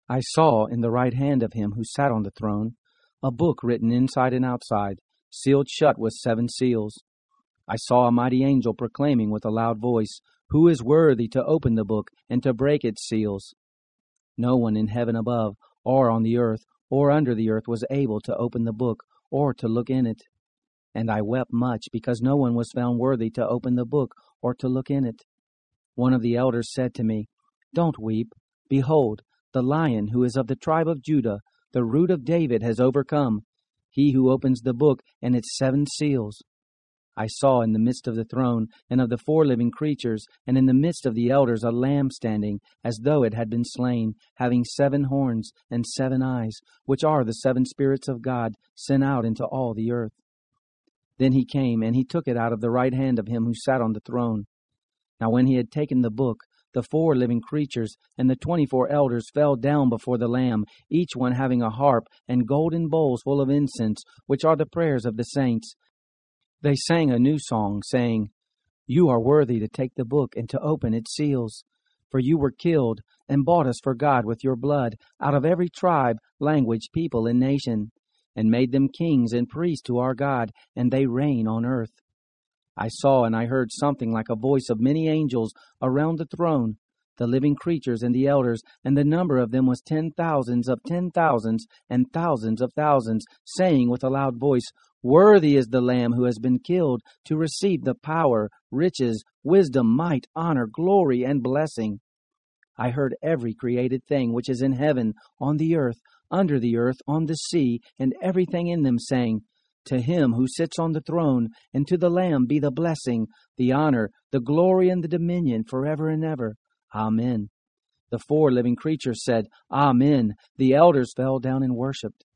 I saw in the right hand of him who sat on the throne a book written inside and outside, sealed shut with 7 seals. I saw a mighty angel proclaiming with a loud voice, "Who is worthy to open the book and to break its seals?" No one in heaven above, or on the earth, or under the earth was able to open the book or to look in it. And I wept much, because no one was found worthy to open the book or to look in it. One of the elders said to me, "Don't weep. Behold, the Lion who is of the tribe of Judah, the root of David, has overcome, he who opens the book and its 7 seals." I saw in the midst of the throne and of the 4 living creatures, and in the midst of the elders, a lamb standing, as though it had been slain, having 7 horns and 7 eyes, which are the 7 spirits of God sent out into all the earth. Then he came, and he took it out of the right hand of him who sat on the throne. Now when he had taken the book, the 4 living creatures and the 24 elders fell down before the Lamb, each one having a harp and golden bowls full of incense, which are the prayers of the saints. They sang a new song, saying, "You are worthy to take the book and to open its seals. For you were killed and bought us for God with your blood out of every tribe, language, people, and nation, and made them kings and priests to our God, and they reign on earth." I saw and I heard something like a voice of many angels around the throne, the living creatures and the elders, and the number of them was 10,000s of 10,000s and thousands of thousands, saying with a loud voice, "Worthy is the Lamb who has been killed to receive the power, riches, wisdom, might, honor, glory, and blessing." I heard every created thing which is in heaven, on the earth, under the earth, on the sea, and everything in them, saying, "To him who sits on the throne, and to the Lamb be the blessing, the honor, the glory, and the dominion forever and ever. Amen." The 4 living creatures said, "Amen." The elders fell down and worshipped.